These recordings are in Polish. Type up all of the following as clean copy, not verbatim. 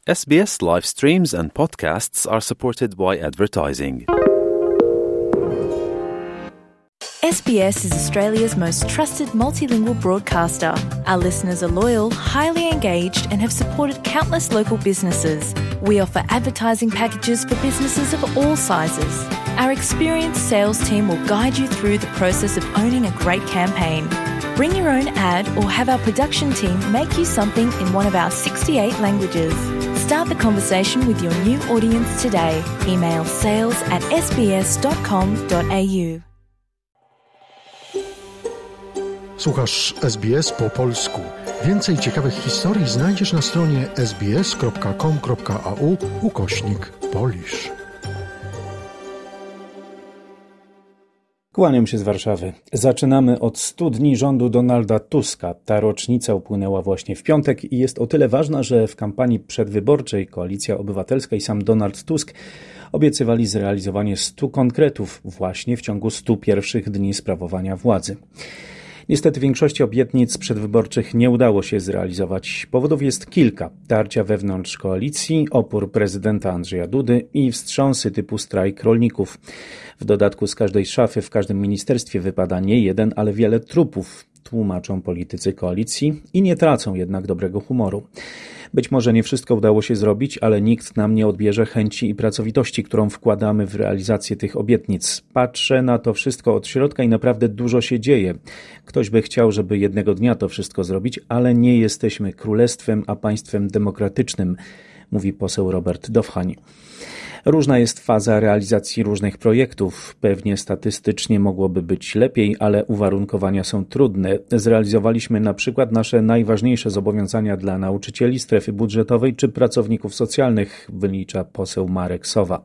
SBS live streams and podcasts are supported by advertising. SBS is Australia's most trusted multilingual broadcaster. Our listeners are loyal, highly engaged, and have supported countless local businesses. We offer advertising packages for businesses of all sizes. Our experienced sales team will guide you through the process of owning a great campaign. Bring your own ad or have our production team make you something in one of our 68 languages. Start the conversation with your new audience today. Email sales@sbs.com.au. Słuchasz SBS po polsku. Więcej ciekawych historii znajdziesz na stronie sbs.com.au/Polish. Kłaniam się z Warszawy. Zaczynamy od 100 dni rządu Donalda Tuska. Ta rocznica upłynęła właśnie w piątek i jest o tyle ważna, że w kampanii przedwyborczej Koalicja Obywatelska i sam Donald Tusk obiecywali zrealizowanie 100 konkretów właśnie w ciągu 100 pierwszych dni sprawowania władzy. Niestety większości obietnic przedwyborczych nie udało się zrealizować. Powodów jest kilka. Tarcia wewnątrz koalicji, opór prezydenta Andrzeja Dudy i wstrząsy typu strajk rolników. W dodatku z każdej szafy w każdym ministerstwie wypada nie jeden, ale wiele trupów, tłumaczą politycy koalicji i nie tracą jednak dobrego humoru. Być może nie wszystko udało się zrobić, ale nikt nam nie odbierze chęci i pracowitości, którą wkładamy w realizację tych obietnic. Patrzę na to wszystko od środka i naprawdę dużo się dzieje. Ktoś by chciał, żeby jednego dnia to wszystko zrobić, ale nie jesteśmy królestwem, a państwem demokratycznym, mówi poseł Robert Dowchań. Różna jest faza realizacji różnych projektów. Pewnie statystycznie mogłoby być lepiej, ale uwarunkowania są trudne. Zrealizowaliśmy na przykład nasze najważniejsze zobowiązania dla nauczycieli, strefy budżetowej czy pracowników socjalnych, wylicza poseł Marek Sowa.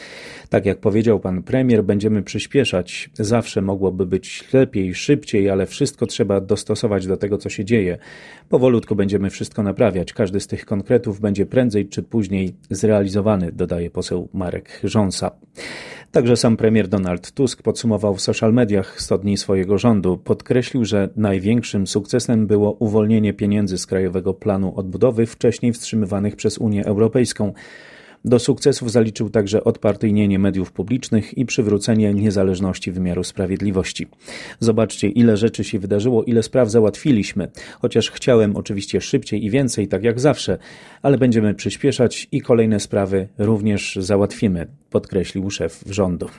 Tak jak powiedział pan premier, będziemy przyspieszać. Zawsze mogłoby być lepiej, szybciej, ale wszystko trzeba dostosować do tego, co się dzieje. Powolutku będziemy wszystko naprawiać. Każdy z tych konkretów będzie prędzej czy później zrealizowany, dodaje poseł Marek Rząsa. Także sam premier Donald Tusk podsumował w social mediach 100 dni swojego rządu. Podkreślił, że największym sukcesem było uwolnienie pieniędzy z Krajowego Planu Odbudowy, wcześniej wstrzymywanych przez Unię Europejską. Do sukcesów zaliczył także odpartyjnienie mediów publicznych i przywrócenie niezależności wymiaru sprawiedliwości. Zobaczcie, ile rzeczy się wydarzyło, ile spraw załatwiliśmy. Chociaż chciałem oczywiście szybciej i więcej, tak jak zawsze, ale będziemy przyspieszać i kolejne sprawy również załatwimy, podkreślił szef rządu.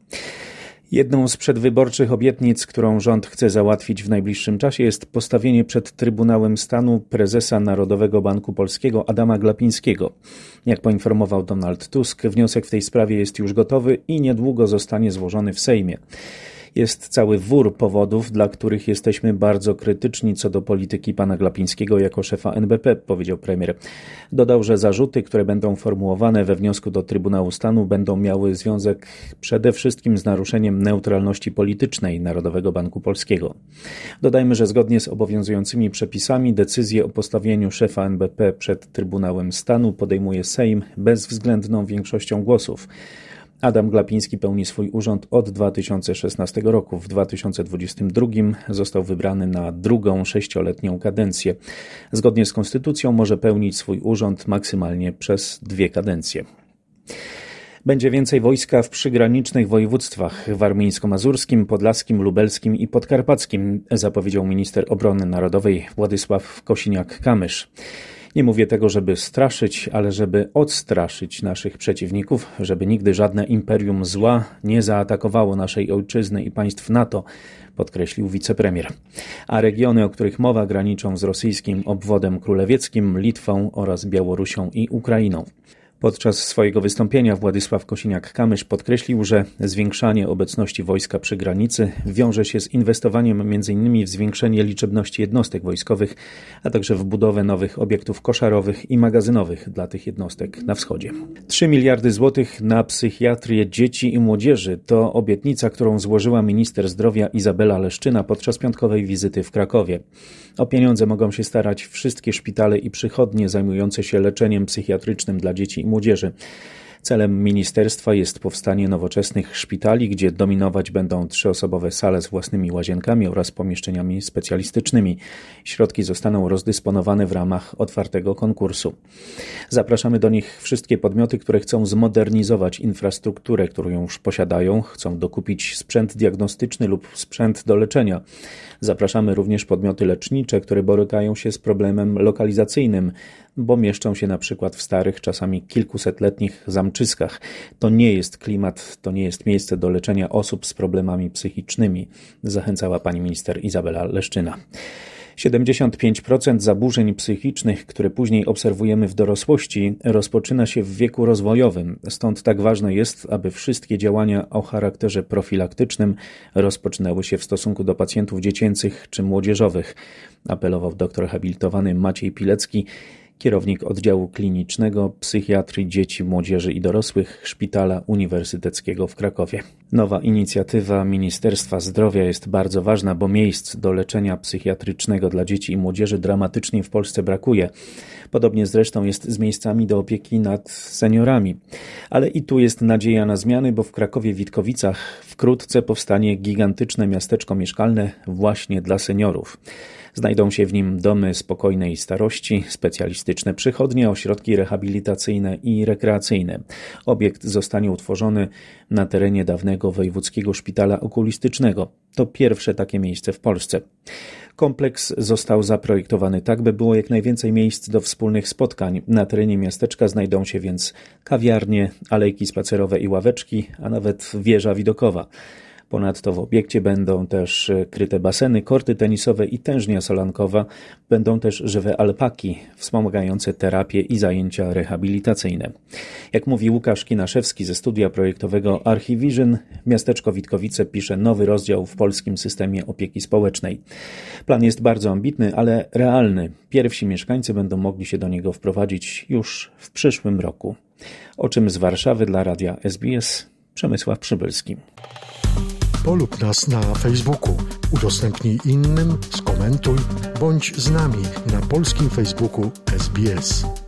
Jedną z przedwyborczych obietnic, którą rząd chce załatwić w najbliższym czasie, jest postawienie przed Trybunałem Stanu prezesa Narodowego Banku Polskiego Adama Glapińskiego. Jak poinformował Donald Tusk, wniosek w tej sprawie jest już gotowy i niedługo zostanie złożony w Sejmie. Jest cały wór powodów, dla których jesteśmy bardzo krytyczni co do polityki pana Glapińskiego jako szefa NBP, powiedział premier. Dodał, że zarzuty, które będą formułowane we wniosku do Trybunału Stanu, będą miały związek przede wszystkim z naruszeniem neutralności politycznej Narodowego Banku Polskiego. Dodajmy, że zgodnie z obowiązującymi przepisami decyzję o postawieniu szefa NBP przed Trybunałem Stanu podejmuje Sejm bezwzględną większością głosów. Adam Glapiński pełni swój urząd od 2016 roku. W 2022 został wybrany na drugą 6-letnią kadencję. Zgodnie z konstytucją może pełnić swój urząd maksymalnie przez 2 kadencje. Będzie więcej wojska w przygranicznych województwach warmińsko-mazurskim, podlaskim, lubelskim i podkarpackim, zapowiedział minister obrony narodowej Władysław Kosiniak-Kamysz. Nie mówię tego, żeby straszyć, ale żeby odstraszyć naszych przeciwników, żeby nigdy żadne imperium zła nie zaatakowało naszej ojczyzny i państw NATO, podkreślił wicepremier. A regiony, o których mowa, graniczą z rosyjskim obwodem królewieckim, Litwą oraz Białorusią i Ukrainą. Podczas swojego wystąpienia Władysław Kosiniak-Kamysz podkreślił, że zwiększanie obecności wojska przy granicy wiąże się z inwestowaniem m.in. w zwiększenie liczebności jednostek wojskowych, a także w budowę nowych obiektów koszarowych i magazynowych dla tych jednostek na wschodzie. 3 miliardy złotych na psychiatrię dzieci i młodzieży to obietnica, którą złożyła minister zdrowia Izabela Leszczyna podczas piątkowej wizyty w Krakowie. O pieniądze mogą się starać wszystkie szpitale i przychodnie zajmujące się leczeniem psychiatrycznym dla dzieci i młodzieży. Celem ministerstwa jest powstanie nowoczesnych szpitali, gdzie dominować będą 3-osobowe sale z własnymi łazienkami oraz pomieszczeniami specjalistycznymi. Środki zostaną rozdysponowane w ramach otwartego konkursu. Zapraszamy do nich wszystkie podmioty, które chcą zmodernizować infrastrukturę, którą już posiadają, chcą dokupić sprzęt diagnostyczny lub sprzęt do leczenia. Zapraszamy również podmioty lecznicze, które borykają się z problemem lokalizacyjnym, bo mieszczą się na przykład w starych, czasami kilkusetletnich zamczyskach. To nie jest klimat, to nie jest miejsce do leczenia osób z problemami psychicznymi, zachęcała pani minister Izabela Leszczyna. 75% zaburzeń psychicznych, które później obserwujemy w dorosłości, rozpoczyna się w wieku rozwojowym. Stąd tak ważne jest, aby wszystkie działania o charakterze profilaktycznym rozpoczynały się w stosunku do pacjentów dziecięcych czy młodzieżowych, apelował doktor habilitowany Maciej Pilecki, kierownik oddziału klinicznego psychiatrii dzieci, młodzieży i dorosłych Szpitala Uniwersyteckiego w Krakowie. Nowa inicjatywa Ministerstwa Zdrowia jest bardzo ważna, bo miejsc do leczenia psychiatrycznego dla dzieci i młodzieży dramatycznie w Polsce brakuje. Podobnie zresztą jest z miejscami do opieki nad seniorami. Ale i tu jest nadzieja na zmiany, bo w Krakowie-Witkowicach wkrótce powstanie gigantyczne miasteczko mieszkalne właśnie dla seniorów. Znajdą się w nim domy spokojnej starości, specjalistyczne przychodnie, ośrodki rehabilitacyjne i rekreacyjne. Obiekt zostanie utworzony na terenie dawnego Wojewódzkiego Szpitala Okulistycznego. To pierwsze takie miejsce w Polsce. Kompleks został zaprojektowany tak, by było jak najwięcej miejsc do wspólnych spotkań. Na terenie miasteczka znajdą się więc kawiarnie, alejki spacerowe i ławeczki, a nawet wieża widokowa. Ponadto w obiekcie będą też kryte baseny, korty tenisowe i tężnia solankowa. Będą też żywe alpaki, wspomagające terapię i zajęcia rehabilitacyjne. Jak mówi Łukasz Kinaszewski ze studia projektowego Archivision, miasteczko Witkowice pisze nowy rozdział w polskim systemie opieki społecznej. Plan jest bardzo ambitny, ale realny. Pierwsi mieszkańcy będą mogli się do niego wprowadzić już w przyszłym roku. O czym z Warszawy dla radia SBS Przemysław Przybylski. Polub nas na Facebooku, udostępnij innym, skomentuj, bądź z nami na polskim Facebooku SBS.